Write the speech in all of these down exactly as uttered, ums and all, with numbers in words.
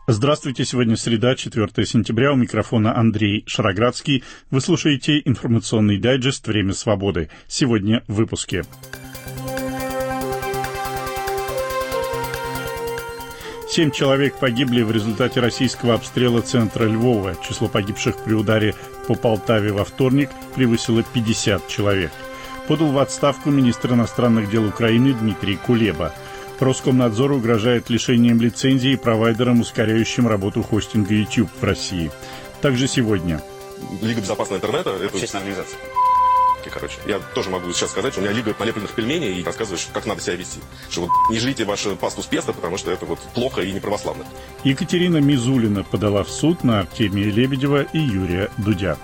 Здравствуйте, сегодня среда, четвёртое сентября, у микрофона Андрей Шароградский. Вы слушаете информационный дайджест «Время свободы». Сегодня в выпуске. Семь человек погибли в результате российского обстрела центра Львова. Число погибших при ударе по Полтаве во вторник превысило пятьдесят человек. Подал в отставку министр иностранных дел Украины Дмитрий Кулеба. Роскомнадзор угрожает лишением лицензии провайдерам, ускоряющим работу хостинга YouTube в России. Также сегодня. Лига безопасного интернета – это общественная организация. Короче, я тоже могу сейчас сказать, что у меня лига налепленных пельменей и рассказываешь, как надо себя вести. Что вот не жрите вашу пасту с песто, потому что это вот плохо и неправославно. Екатерина Мизулина подала в суд на Артемия Лебедева и Юрия Дудя.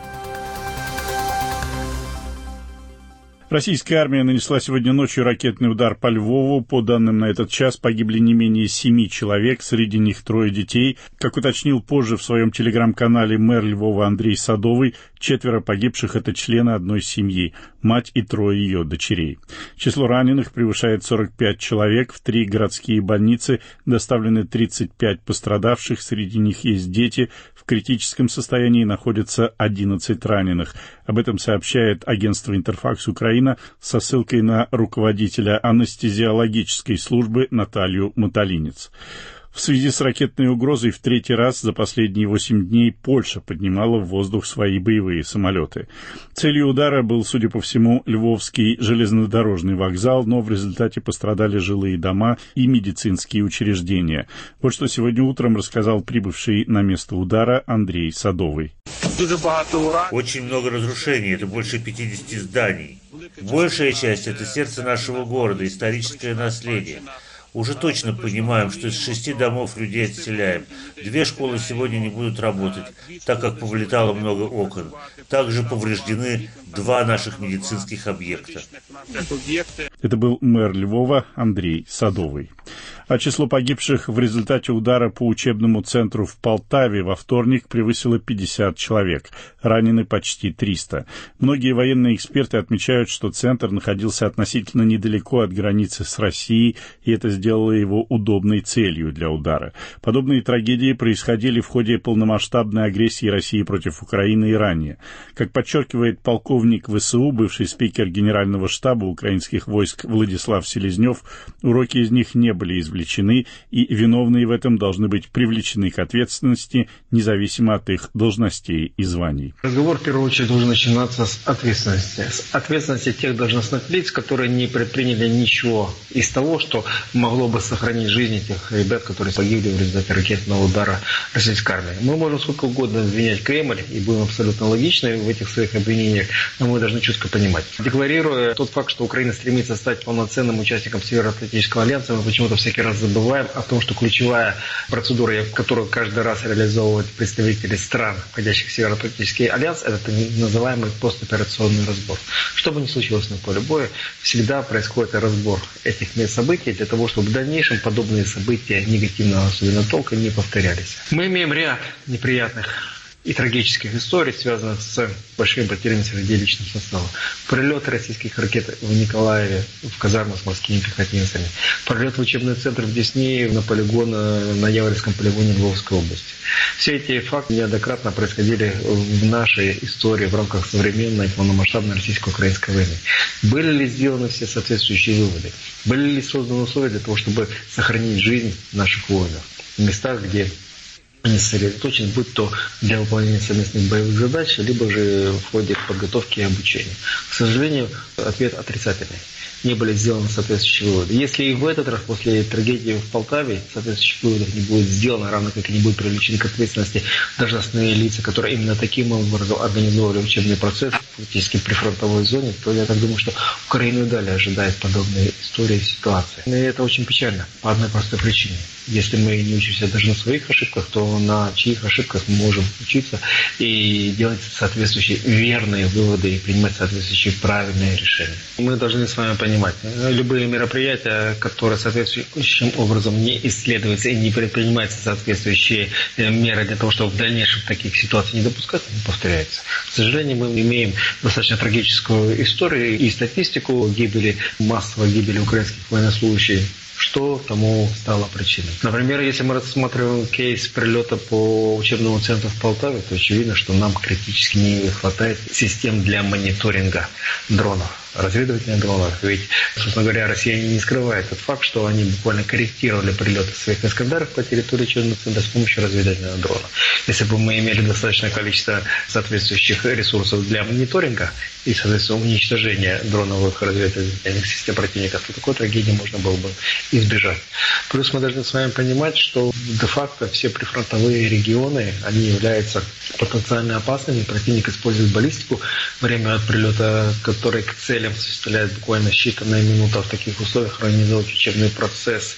Российская армия нанесла сегодня ночью ракетный удар по Львову. По данным на этот час погибли не менее семи человек, среди них трое детей. Как уточнил позже в своем телеграм-канале мэр Львова Андрей Садовый, четверо погибших – это члены одной семьи, мать и трое ее дочерей. Число раненых превышает сорок пять человек. В три городские больницы доставлены тридцать пять пострадавших, среди них есть дети. В критическом состоянии находятся одиннадцать раненых. Об этом сообщает агентство «Интерфакс Украина» со ссылкой на руководителя анестезиологической службы Наталью Мотолинец. В связи с ракетной угрозой в третий раз за последние восемь дней Польша поднимала в воздух свои боевые самолеты. Целью удара был, судя по всему, Львовский железнодорожный вокзал, но в результате пострадали жилые дома и медицинские учреждения. Вот что сегодня утром рассказал прибывший на место удара Андрей Садовый. Очень много разрушений, это больше пятидесяти зданий. Большая часть – это сердце нашего города, историческое наследие. Уже точно понимаем, что из шести домов людей отселяем. Две школы сегодня не будут работать, так как повылетало много окон. Также повреждены два наших медицинских объекта. Это был мэр Львова Андрей Садовый. А число погибших в результате удара по учебному центру в Полтаве во вторник превысило пятьдесят человек. Ранены почти триста. Многие военные эксперты отмечают, что центр находился относительно недалеко от границы с Россией, и это сделало его удобной целью для удара. Подобные трагедии происходили в ходе полномасштабной агрессии России против Украины и ранее. Как подчеркивает полковник ВСУ, бывший спикер Генерального штаба украинских войск Владислав Селезнев, уроки из них не были извлечены. Извлечены, и виновные в этом должны быть привлечены к ответственности, независимо от их должностей и званий. Разговор, в первую очередь, должен начинаться с ответственности. С ответственности тех должностных лиц, которые не предприняли ничего из того, что могло бы сохранить жизни тех ребят, которые погибли в результате ракетного удара российской армии. Мы можем сколько угодно обвинять Кремль, и будем абсолютно логичны в этих своих обвинениях, но мы должны четко понимать. Декларируя тот факт, что Украина стремится стать полноценным участником Североатлантического альянса, мы почему-то всякий раз забываем о том, что ключевая процедура, которую каждый раз реализовывают представители стран, входящих в Североатлантический альянс, это так называемый постоперационный разбор. Что бы ни случилось на поле боя, всегда происходит разбор этих мест событий для того, чтобы в дальнейшем подобные события негативного особенно толка не повторялись. Мы имеем ряд неприятных и трагических историй, связанных с большими потерями среди личного состава. Прилет российских ракет в Николаеве, в казарму с морскими пехотинцами. Прилет в учебный центр в Десне, на полигон, на Яворевском полигоне Львовской области. Все эти факты неоднократно происходили в нашей истории в рамках современной полномасштабной российско-украинской войны. Были ли сделаны все соответствующие выводы? Были ли созданы условия для того, чтобы сохранить жизнь наших воинов в местах, где они сосредоточены, будь то для выполнения совместных боевых задач, либо же в ходе подготовки и обучения. К сожалению, ответ отрицательный. Не были сделаны соответствующие выводы. Если и в этот раз, после трагедии в Полтаве, соответствующих выводов не будет сделано, равно как и не будут привлечены к ответственности должностные лица, которые именно таким образом организовывали учебный процесс, фактически при фронтовой зоне, то я так думаю, что Украину и далее ожидает подобные истории и ситуации. И это очень печально, по одной простой причине. Если мы не учимся даже на своих ошибках, то на чьих ошибках мы можем учиться и делать соответствующие верные выводы и принимать соответствующие правильные решения. Мы должны с вами понимать, любые мероприятия, которые соответствующим образом не исследуются и не предпринимаются соответствующие меры для того, чтобы в дальнейшем таких ситуаций не допускать, не повторяются. К сожалению, мы имеем достаточно трагическую историю и статистику гибели, массовой гибели украинских военнослужащих, Что тому стало причиной? Например, если мы рассматриваем кейс прилета по учебному центру в Полтаве, то очевидно, что нам критически не хватает систем для мониторинга дронов, разведывательных дронов. Ведь, собственно говоря, россияне не скрывают тот факт, что они буквально корректировали прилеты своих «Искандеров» по территории учебного центра с помощью разведывательного дрона. Если бы мы имели достаточное количество соответствующих ресурсов для мониторинга и, соответственно, уничтожения дроновых разведывательных систем противников, то такой трагедии можно было бы избежать. Плюс мы должны с вами понимать, что де-факто все прифронтовые регионы, они являются потенциально опасными. Противник использует баллистику время прилета, который к целям составляет буквально считанные минуты. В таких условиях организовать учебный процесс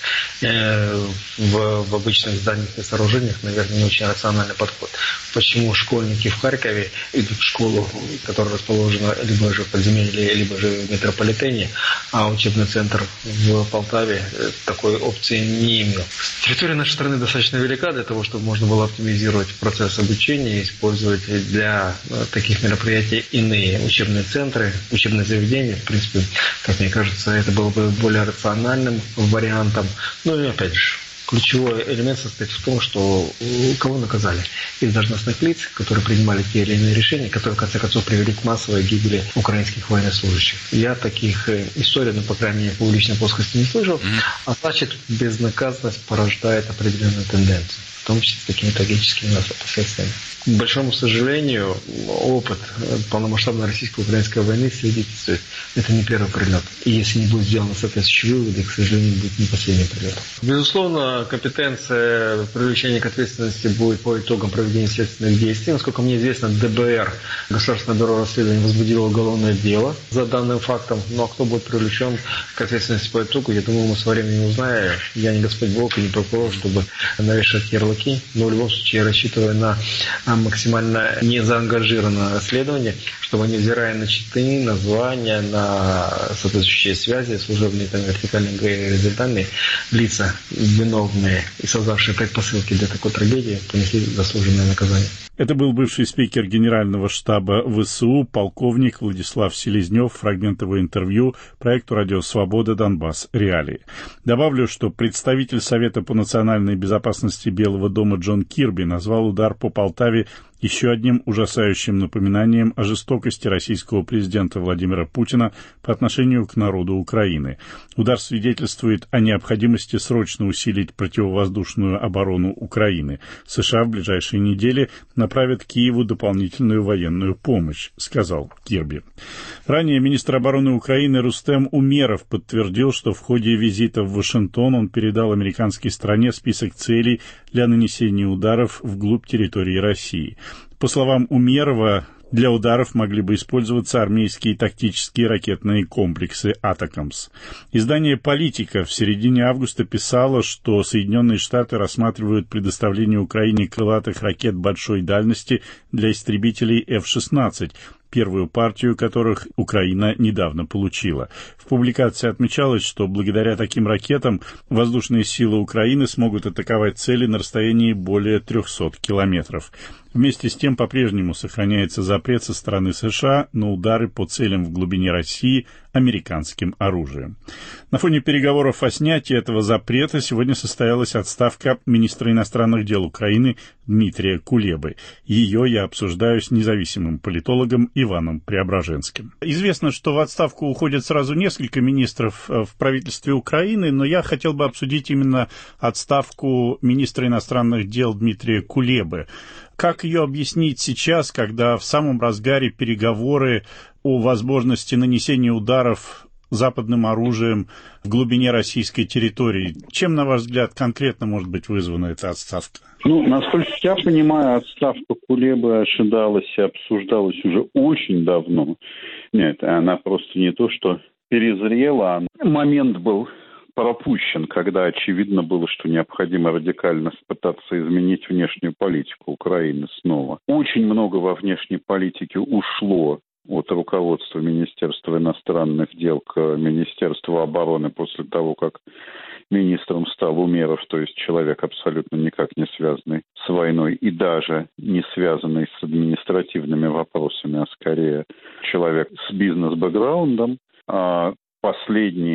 э, в, в обычных зданиях и сооружениях, наверное, не очень рациональный подход. Почему школьники в Харькове идут в школу, которая расположена либо же в подземелье, либо же в метрополитене, а учебный центр в Полтаве такой опции не имел. Территория нашей страны достаточно велика для того, чтобы можно было оптимизировать процесс обучения и использовать для таких мероприятий иные учебные центры, учебные заведения. В принципе, как мне кажется, это было бы более рациональным вариантом. Ну и опять же, ключевой элемент состоит в том, что кого наказали? Из должностных лиц, которые принимали те или иные решения, которые в конце концов привели к массовой гибели украинских военнослужащих. Я таких историй, ну, по крайней мере, в публичной плоскости не слышал, а значит, безнаказанность порождает определенную тенденцию, в том числе с такими трагическими последствиями. К большому сожалению, опыт полномасштабной российско-украинской войны свидетельствует, это не первый прилет. И если не будет сделано соответствующие выводы, к сожалению, будет не последний прилет. Безусловно, компетенция привлечения к ответственности будет по итогам проведения следственных действий. Насколько мне известно, ДБР, Государственное бюро расследований, возбудило уголовное дело за данным фактом. Ну а кто будет привлечен к ответственности по итогу, я думаю, мы со временем узнаем. Я не Господь Бог и не прокурор, чтобы навешать ярлыки. Но в любом случае я рассчитываю на максимально незаангажированное расследование, чтобы, невзирая на читы, названия, на соответствующие связи, служебные, там, вертикальные и горизонтальные, лица, виновные и создавшие предпосылки для такой трагедии, понесли заслуженное наказание. Это был бывший спикер Генерального штаба ВСУ, полковник Владислав Селезнев. Фрагментовое интервью проекту «Радио Свобода. Донбасс. Реалии». Добавлю, что представитель Совета по национальной безопасности Белого дома Джон Кирби назвал удар по Полтаве еще одним ужасающим напоминанием о жестокости российского президента Владимира Путина по отношению к народу Украины. Удар свидетельствует о необходимости срочно усилить противовоздушную оборону Украины. США в ближайшие недели направят Киеву дополнительную военную помощь, сказал Кирби. Ранее министр обороны Украины Рустем Умеров подтвердил, что в ходе визита в Вашингтон он передал американской стране список целей для нанесения ударов вглубь территории России. По словам Умерова, для ударов могли бы использоваться армейские тактические ракетные комплексы «Атакамс». Издание «Политика» в середине августа писало, что Соединенные Штаты рассматривают предоставление Украине крылатых ракет большой дальности для истребителей эф шестнадцать, первую партию которых Украина недавно получила. В публикации отмечалось, что благодаря таким ракетам воздушные силы Украины смогут атаковать цели на расстоянии более трехсот километров. Вместе с тем по-прежнему сохраняется запрет со стороны США на удары по целям в глубине России американским оружием. На фоне переговоров о снятии этого запрета сегодня состоялась отставка министра иностранных дел Украины Дмитрия Кулебы. Ее я обсуждаю с независимым политологом Иваном Преображенским. Известно, что в отставку уходят сразу несколько министров в правительстве Украины, но я хотел бы обсудить именно отставку министра иностранных дел Дмитрия Кулебы. Как ее объяснить сейчас, когда в самом разгаре переговоры о возможности нанесения ударов западным оружием в глубине российской территории? Чем, на ваш взгляд, конкретно может быть вызвана эта отставка? Ну, насколько я понимаю, отставка Кулебы ожидалась и обсуждалась уже очень давно. Нет, она просто не то, что перезрела, а момент был пропущен, когда очевидно было, что необходимо радикально пытаться изменить внешнюю политику Украины снова. Очень много во внешней политике ушло от руководства Министерства иностранных дел к Министерству обороны после того, как министром стал Умеров, то есть человек абсолютно никак не связанный с войной и даже не связанный с административными вопросами, а скорее человек с бизнес-бэкграундом. А последние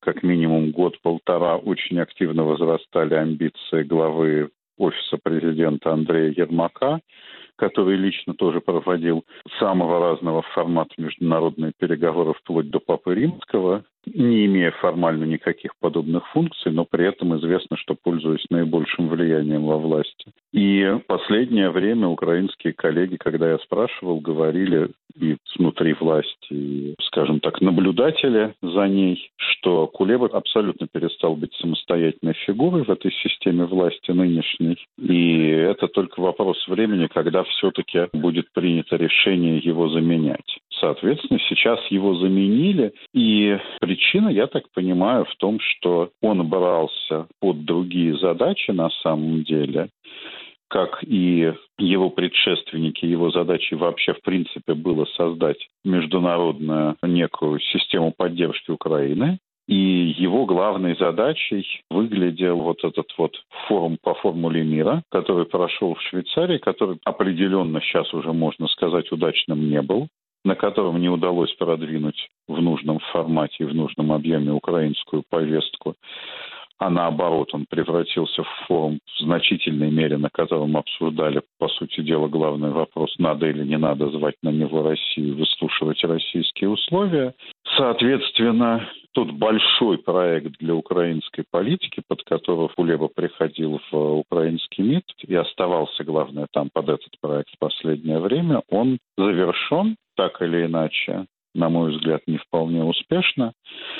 как минимум год-полтора очень активно возрастали амбиции главы офиса президента Андрея Ермака, который лично тоже проводил самого разного формата международные переговоры вплоть до Папы Римского, не имея формально никаких подобных функций, но при этом известно, что пользуясь наибольшим влиянием во власти. И в последнее время украинские коллеги, когда я спрашивал, говорили и внутри власти, и, скажем так, наблюдатели за ней, что Кулеба абсолютно перестал быть самостоятельной фигурой в этой системе власти нынешней. И это только вопрос времени, когда все-таки будет принято решение его заменять. Соответственно, сейчас его заменили, и причина, я так понимаю, в том, что он брался под другие задачи на самом деле, как и его предшественники, его задачей вообще в принципе было создать международную некую систему поддержки Украины. И его главной задачей выглядел вот этот вот форум по формуле мира, который прошел в Швейцарии, который определенно сейчас уже, можно сказать, удачным не был, на котором не удалось продвинуть в нужном формате и в нужном объеме украинскую повестку, а наоборот, он превратился в форум в значительной мере, на котором обсуждали, по сути дела, главный вопрос, надо или не надо звать на него Россию, выслушивать российские условия. Соответственно, тот большой проект для украинской политики, под которого Кулеба приходил в украинский МИД и оставался, главное, там под этот проект в последнее время, он завершен, так или иначе, на мой взгляд, не вполне успешно.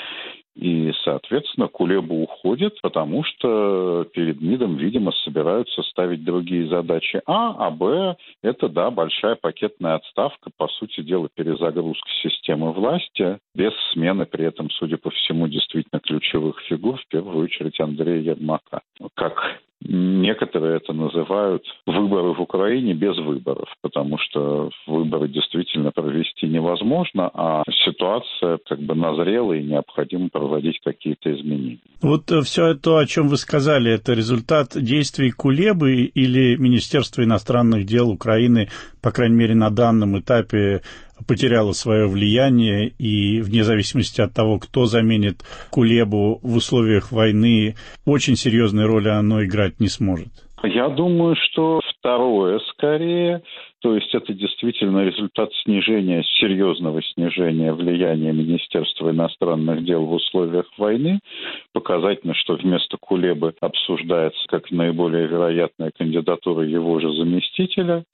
И, соответственно, Кулеба уходит, потому что перед МИДом, видимо, собираются ставить другие задачи А, а Б – это, да, большая пакетная отставка, по сути дела, перезагрузка системы власти, без смены при этом, судя по всему, действительно ключевых фигур, в первую очередь Андрея Ермака. Как некоторые это называют выборы в Украине без выборов, потому что выборы действительно провести невозможно, а ситуация как бы назрела и необходимо проводить какие-то изменения. Вот все то, о чем вы сказали, это результат действий Кулебы или Министерства иностранных дел Украины, по крайней мере, на данном этапе потеряло свое влияние, и вне зависимости от того, кто заменит Кулебу в условиях войны, очень серьезной роли оно играть не сможет? Я думаю, что второе скорее. То есть это действительно результат снижения, серьезного снижения влияния Министерства иностранных дел в условиях войны. Показательно, что вместо Кулебы обсуждается как наиболее вероятная кандидатура его же заместителя.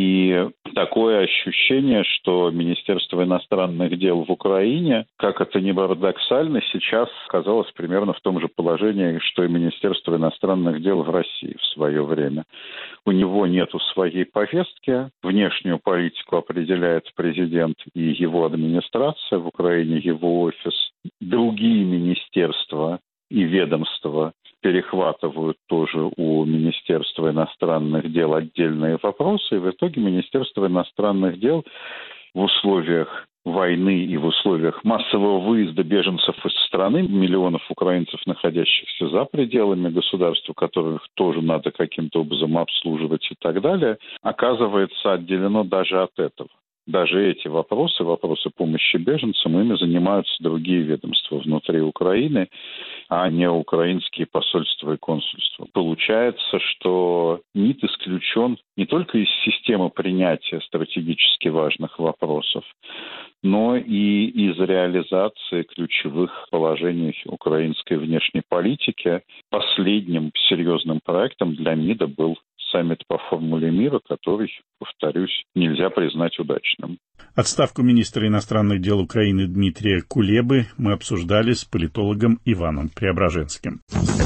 И такое ощущение, что Министерство иностранных дел в Украине, как это ни парадоксально, сейчас оказалось примерно в том же положении, что и Министерство иностранных дел в России в свое время. У него нету своей повестки. Внешнюю политику определяет президент и его администрация, в Украине его офис. Другие министерства и ведомства перехватывают тоже у Министерства иностранных дел отдельные вопросы. И в итоге Министерство иностранных дел в условиях войны и в условиях массового выезда беженцев из страны, миллионов украинцев, находящихся за пределами государства, которых тоже надо каким-то образом обслуживать и так далее, оказывается отделено даже от этого. Даже эти вопросы, вопросы помощи беженцам, ими занимаются другие ведомства внутри Украины, а не украинские посольства и консульства. Получается, что МИД исключен не только из системы принятия стратегически важных вопросов, но и из реализации ключевых положений украинской внешней политики. Последним серьезным проектом для МИДа был саммит по формуле мира, который, повторюсь, нельзя признать удачным. Отставку министра иностранных дел Украины Дмитрия Кулебы мы обсуждали с политологом Иваном Преображенским.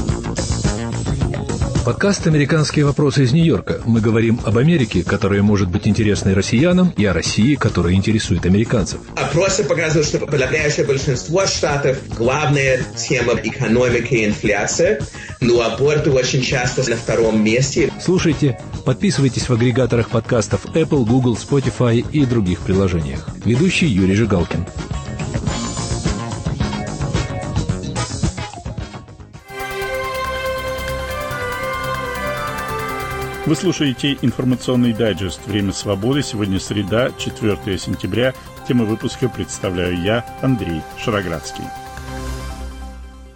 Подкаст «Американские вопросы» из Нью-Йорка. Мы говорим об Америке, которая может быть интересной россиянам, и о России, которая интересует американцев. Опросы показывают, что подавляющее большинство штатов главная тема экономики и инфляция, но аборты очень часто на втором месте. Слушайте, подписывайтесь в агрегаторах подкастов Apple, Google, Spotify и других приложениях. Ведущий Юрий Жигалкин. Вы слушаете информационный дайджест «Время свободы». Сегодня среда, четвёртое сентября. Тему выпуска представляю я, Андрей Шароградский.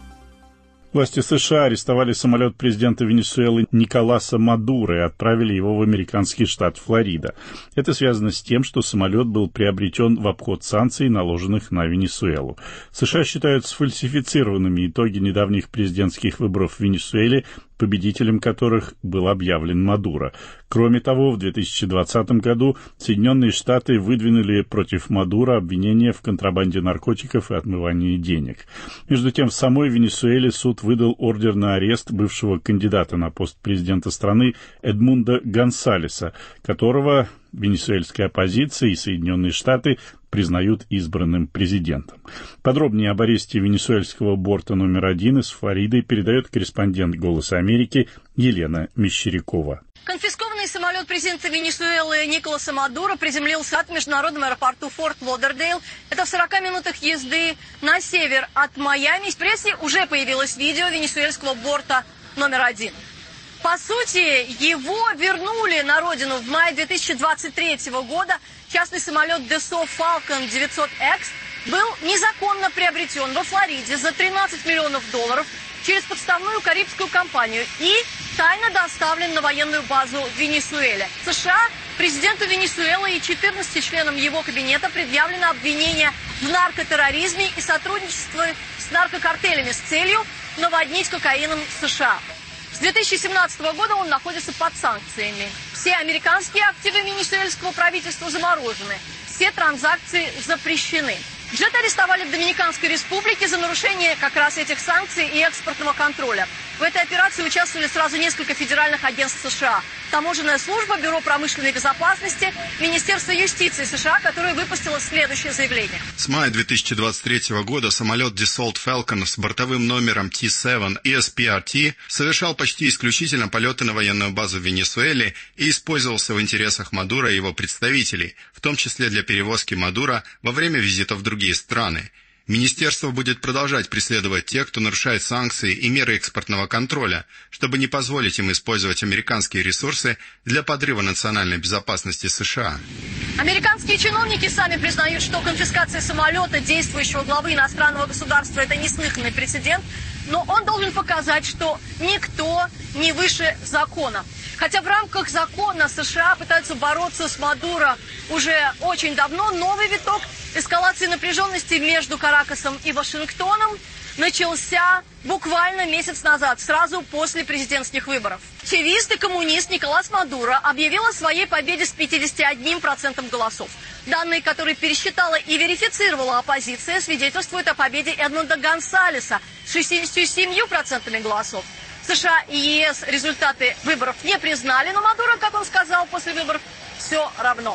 Власти США арестовали самолет президента Венесуэлы Николаса Мадуро и отправили его в американский штат Флорида. Это связано с тем, что самолет был приобретен в обход санкций, наложенных на Венесуэлу. США считают сфальсифицированными итоги недавних президентских выборов в Венесуэле, победителем которых был объявлен Мадуро. Кроме того, в две тысячи двадцатом году Соединенные Штаты выдвинули против Мадуро обвинения в контрабанде наркотиков и отмывании денег. Между тем, в самой Венесуэле суд выдал ордер на арест бывшего кандидата на пост президента страны Эдмунда Гонсалеса, которого венесуэльская оппозиция и Соединенные Штаты признают избранным президентом. Подробнее об аресте венесуэльского борта номер один из Флориды передает корреспондент «Голоса Америки» Елена Мещерякова. Конфискованный самолет президента Венесуэлы Николаса Мадуро приземлился в международном аэропорту Форт Лодердейл. Это в сорока минутах езды на север от Майами. В прессе уже появилось видео венесуэльского борта номер один. По сути, его вернули на родину в мае две тысячи двадцать третьего года. Частный самолет Dassault Falcon девятьсот икс был незаконно приобретен во Флориде за тринадцать миллионов долларов через подставную карибскую компанию и тайно доставлен на военную базу в Венесуэле. В США президенту Венесуэлы и четырнадцати членам его кабинета предъявлено обвинение в наркотерроризме и сотрудничестве с наркокартелями с целью наводнить кокаином США. С две тысячи семнадцатого года он находится под санкциями. Все американские активы венесуэльского правительства заморожены. Все транзакции запрещены. Джет арестовали в Доминиканской республике за нарушение как раз этих санкций и экспортного контроля. В этой операции участвовали сразу несколько федеральных агентств США. Таможенная служба, Бюро промышленной безопасности, Министерство юстиции США, которое выпустило следующее заявление. С мая две тысячи двадцать третьего года самолет Dassault Falcon с бортовым номером Ти семь и эс пи ар ти совершал почти исключительно полеты на военную базу в Венесуэле и использовался в интересах Мадуро и его представителей, в том числе для перевозки Мадуро во время визитов в другие страны. Министерство будет продолжать преследовать тех, кто нарушает санкции и меры экспортного контроля, чтобы не позволить им использовать американские ресурсы для подрыва национальной безопасности США. Американские чиновники сами признают, что конфискация самолета действующего главы иностранного государства – это неслыханный прецедент, но он должен показать, что никто не выше закона. Хотя в рамках закона США пытаются бороться с Мадуро уже очень давно, новый виток эскалации напряженности между Каракасом и Вашингтоном начался буквально месяц назад, сразу после президентских выборов. Чавист и коммунист Николас Мадуро объявил о своей победе с пятьюдесятью одним процентом голосов. Данные, которые пересчитала и верифицировала оппозиция, свидетельствуют о победе Эдмунда Гонсалеса с шестьюдесятью семью процентами голосов. США и ЕС результаты выборов не признали, но Мадуро, как он сказал после выборов, все равно.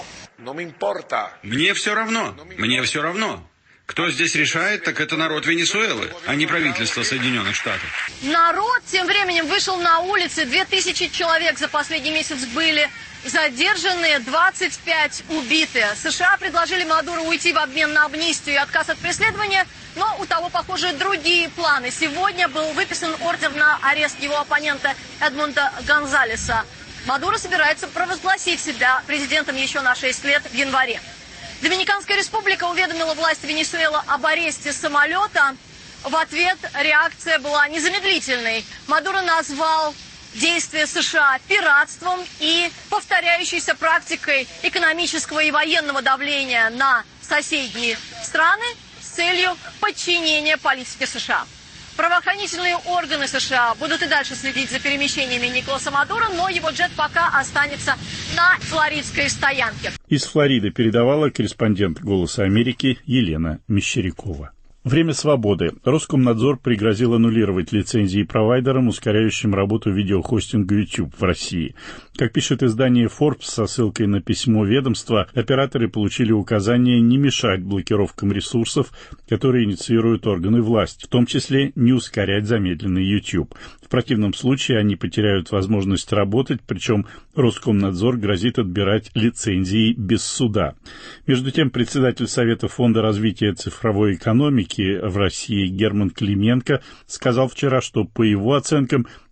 Мне все равно. Мне все равно. Кто здесь решает, так это народ Венесуэлы, а не правительство Соединенных Штатов. Народ тем временем вышел на улицы. Две тысячи человек за последний месяц были задержаны, двадцать пять убиты. США предложили Мадуро уйти в обмен на амнистию и отказ от преследования, но у того, похоже, другие планы. Сегодня был выписан ордер на арест его оппонента Эдмунда Гонсалеса. Мадуро собирается провозгласить себя президентом еще на шесть лет в январе. Доминиканская республика уведомила власти Венесуэлы об аресте самолета. В ответ реакция была незамедлительной. Мадуро назвал действия США пиратством и повторяющейся практикой экономического и военного давления на соседние страны с целью подчинения политике США. Правоохранительные органы США будут и дальше следить за перемещениями Николаса Мадуро, но его джет пока останется на флоридской стоянке. Из Флориды передавала корреспондент «Голоса Америки» Елена Мещерякова. Время свободы. Роскомнадзор пригрозил аннулировать лицензии провайдерам, ускоряющим работу видеохостинга YouTube в России. Как пишет издание Forbes со ссылкой на письмо ведомства, операторы получили указание не мешать блокировкам ресурсов, которые инициируют органы власти, в том числе не ускорять замедленный YouTube. В противном случае они потеряют возможность работать, причем Роскомнадзор грозит отбирать лицензии без суда. Между тем, председатель Совета Фонда развития цифровой экономики в России Герман Клименко сказал вчера, что, по его оценкам,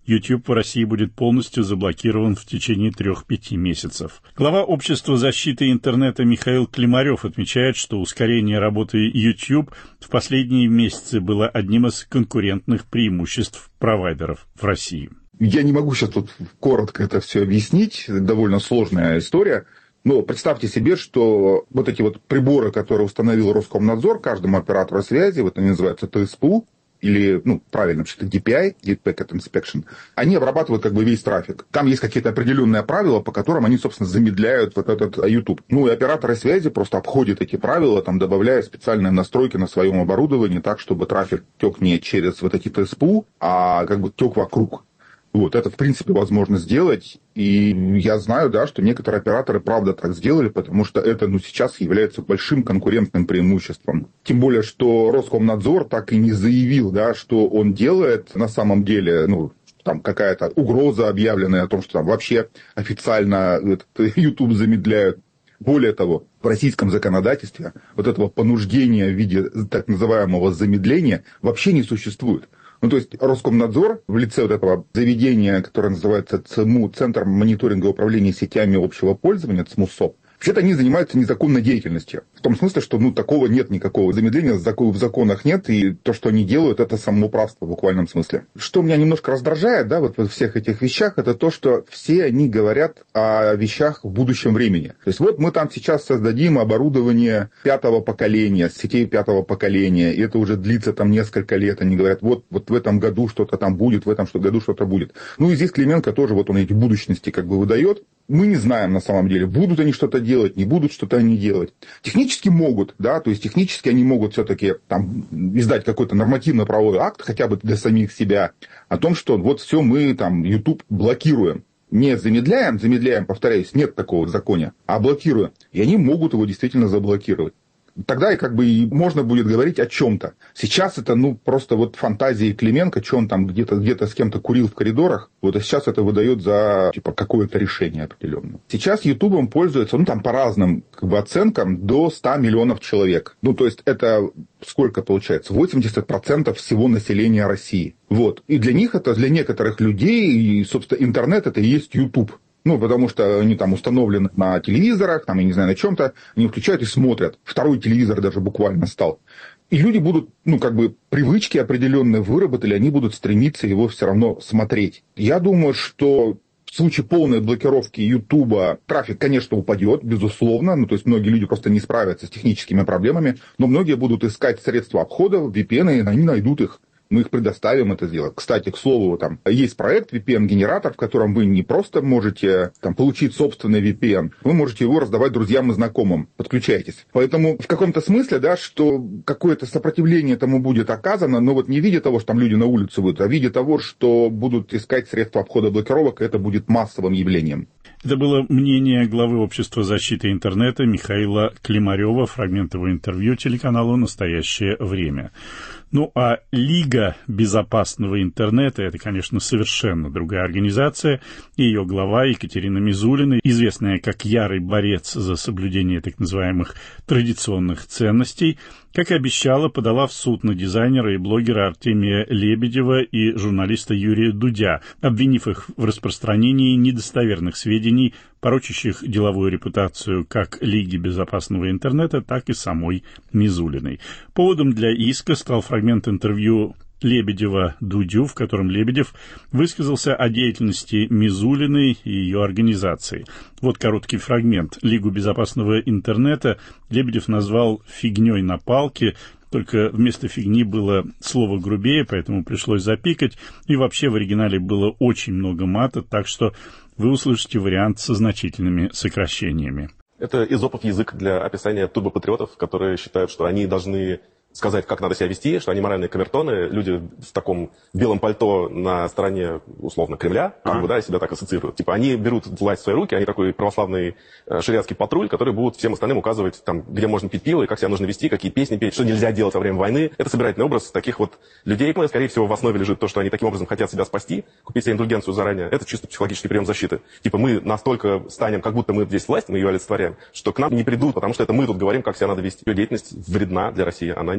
YouTube в России будет полностью заблокирован в течение трех-пяти месяцев. Глава Общества защиты интернета Михаил Климарев отмечает, что ускорение работы YouTube в последние месяцы было одним из конкурентных преимуществ провайдеров в России. Я не могу сейчас тут коротко это все объяснить, довольно сложная история. Но представьте себе, что вот эти вот приборы, которые установил Роскомнадзор каждому оператору связи, вот они называются тэ эс пэ у, или, ну, правильно, вообще-то ди пи ай, Deep Packet Inspection, они обрабатывают как бы весь трафик. Там есть какие-то определенные правила, по которым они, собственно, замедляют вот этот YouTube. Ну, и операторы связи просто обходят эти правила, там, добавляя специальные настройки на своем оборудовании так, чтобы трафик тек не через вот эти тэ эс пэ у, а как бы тек вокруг. Вот, это, в принципе, возможно сделать. И я знаю, да, что некоторые операторы, правда, так сделали, потому что это, ну, сейчас является большим конкурентным преимуществом. Тем более, что Роскомнадзор так и не заявил, да, что он делает на самом деле, ну, там какая-то угроза объявленная о том, что там вообще официально этот YouTube замедляют. Более того, в российском законодательстве вот этого понуждения в виде так называемого замедления вообще не существует. Ну, то есть Роскомнадзор в лице вот этого заведения, которое называется ЦМУ, Центр мониторинга и управления сетями общего пользования, ЦМУСОП, вообще-то они занимаются незаконной деятельностью. В том смысле, что ну, такого нет никакого замедления, в законах нет, и то, что они делают, это самоуправство в буквальном смысле. Что меня немножко раздражает, да, вот во всех этих вещах, это то, что все они говорят о вещах в будущем времени. То есть вот мы там сейчас создадим оборудование пятого поколения, сетей пятого поколения, и это уже длится там несколько лет. Они говорят, вот, вот в этом году что-то там будет, в этом году что-то будет. Ну и здесь Клименко тоже вот он эти будущности как бы выдает. Мы не знаем на самом деле, будут они что-то делать, не будут что-то они делать. Технически могут, да, то есть технически они могут все-таки там издать какой-то нормативно-правовой акт, хотя бы для самих себя, о том, что вот все мы там YouTube блокируем. Не замедляем, замедляем, повторяюсь, нет такого в законе, а блокируем. И они могут его действительно заблокировать. Тогда и как бы и можно будет говорить о чем-то. Сейчас это, ну, просто вот фантазии Клименко, что он там где-то, где-то с кем-то курил в коридорах, вот, а сейчас это выдает за, типа, какое-то решение определенное. Сейчас Ютубом пользуется, ну, там, по разным, как бы, оценкам, до ста миллионов человек. Ну, то есть, это сколько получается? восемьдесят процентов всего населения России. Вот. И для них это, для некоторых людей, и, собственно, интернет это и есть YouTube. Ну, потому что они там установлены на телевизорах, там, я не знаю, на чем-то, они включают и смотрят. Второй телевизор даже буквально стал. И люди будут, ну, как бы, привычки определенные выработали, они будут стремиться его все равно смотреть. Я думаю, что в случае полной блокировки Ютуба трафик, конечно, упадет, безусловно. Ну, то есть, многие люди просто не справятся с техническими проблемами, но многие будут искать средства обхода, ви пи эн, и они найдут их. Мы их предоставим это сделать. Кстати, к слову, там есть проект ви пи эн-генератор, в котором вы не просто можете там, получить собственный ви пи эн, вы можете его раздавать друзьям и знакомым. Подключайтесь. Поэтому в каком-то смысле, да, что какое-то сопротивление этому будет оказано, но вот не в виде того, что там люди на улицу выйдут, а в виде того, что будут искать средства обхода блокировок, это будет массовым явлением. Это было мнение главы Общества защиты интернета Михаила Климарева, фрагмент его интервью телеканалу «Настоящее время». Ну, а Лига безопасного интернета – это, конечно, совершенно другая организация. Ее глава Екатерина Мизулина, известная как ярый борец за соблюдение так называемых традиционных ценностей, как и обещала, подала в суд на дизайнера и блогера Артемия Лебедева и журналиста Юрия Дудя, обвинив их в распространении недостоверных сведений, порочащих деловую репутацию как Лиги безопасного интернета, так и самой Мизулиной. Поводом для иска стал фрагмент интервью Лебедева Дудю, в котором Лебедев высказался о деятельности Мизулиной и ее организации. Вот короткий фрагмент. Лигу безопасного интернета Лебедев назвал «фигней на палке», только вместо фигни было слово грубее, поэтому пришлось запикать. И вообще в оригинале было очень много мата, так что вы услышите вариант со значительными сокращениями. Это эзопов язык для описания турбопатриотов, которые считают, что они должны сказать, как надо себя вести, что они моральные камертоны, люди в таком белом пальто на стороне, условно, Кремля, как бы, да, себя так ассоциируют. Типа, они берут власть в свои руки, они такой православный э, шариатский патруль, который будут всем остальным указывать, там, где можно пить пиво, и как себя нужно вести, какие песни петь, что нельзя делать во время войны. Это собирательный образ таких вот людей. Ну, скорее всего, в основе лежит то, что они таким образом хотят себя спасти, купить себе индульгенцию заранее. Это чисто психологический прием защиты. Типа, мы настолько станем, как будто мы здесь власть, мы ее олицетворяем, что к нам не придут, потому что это мы тут говорим, как себя надо вести. Ее деятельность вредна для России, она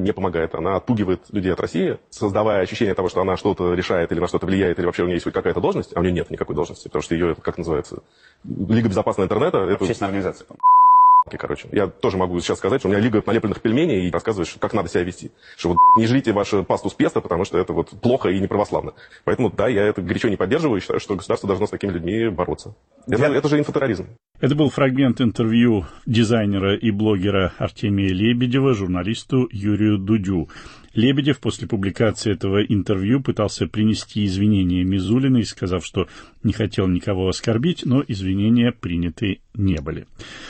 не помогает. Она отпугивает людей от России, создавая ощущение того, что она что-то решает или на что-то влияет, или вообще у нее есть хоть какая-то должность, а у нее нет никакой должности, потому что ее, как называется, Лига безопасности интернета... Общественная это... организация. Короче, я тоже могу сейчас сказать, что у меня лига налепленных пельменей и рассказываешь, как надо себя вести. Что вот не жрите вашу пасту с песто, потому что это вот плохо и неправославно. Поэтому, да, я это горячо не поддерживаю и считаю, что государство должно с такими людьми бороться. Это, я... это же инфотерроризм. Это был фрагмент интервью дизайнера и блогера Артемия Лебедева журналисту Юрию Дудю. Лебедев после публикации этого интервью пытался принести извинения Мизулиной, сказав, что не хотел никого оскорбить, но извинения приняты не были.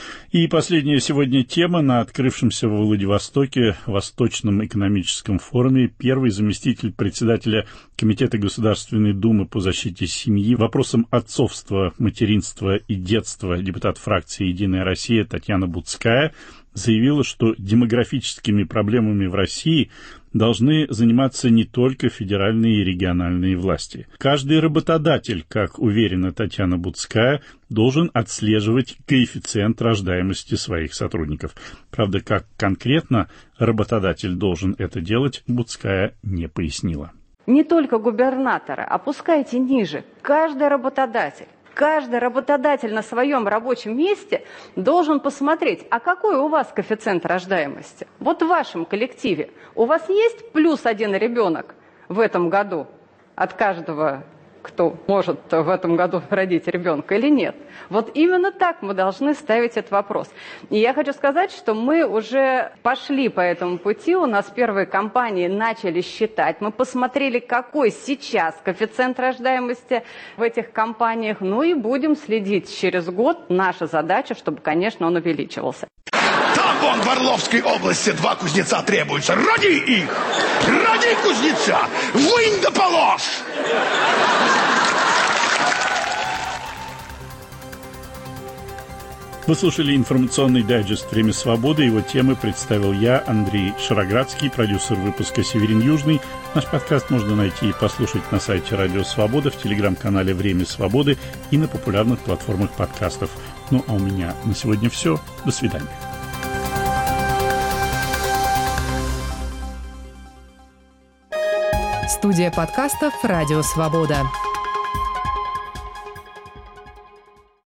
И последняя сегодня тема. На открывшемся во Владивостоке Восточном экономическом форуме первый заместитель председателя Комитета Государственной Думы по защите семьи вопросам отцовства, материнства и детства депутат фракции «Единая Россия» Татьяна Буцкая заявила, что демографическими проблемами в России должны заниматься не только федеральные и региональные власти. Каждый работодатель, как уверена Татьяна Буцкая, должен отслеживать коэффициент рождаемости своих сотрудников. Правда, как конкретно работодатель должен это делать, Буцкая не пояснила. Не только губернатора, опускайте ниже. Каждый работодатель. Каждый работодатель на своем рабочем месте должен посмотреть, а какой у вас коэффициент рождаемости? Вот в вашем коллективе у вас есть плюс один ребенок в этом году от каждого, кто может в этом году родить ребенка или нет? Вот именно так мы должны ставить этот вопрос. И я хочу сказать, что мы уже пошли по этому пути. У нас первые компании начали считать. Мы посмотрели, какой сейчас коэффициент рождаемости в этих компаниях. Ну и будем следить через год. Наша задача, чтобы, конечно, он увеличивался. Там вон в Орловской области два кузнеца требуются. Роди их! Роди кузнеца! Вынь да положь! Вы слушали информационный дайджест «Время свободы». Его темы представил я, Андрей Шароградский, продюсер выпуска «Северин Южный». Наш подкаст можно найти и послушать на сайте Радио Свобода, в телеграм-канале «Время свободы» и на популярных платформах подкастов. Ну а у меня на сегодня все. До свидания. Студия подкастов «Радио Свобода».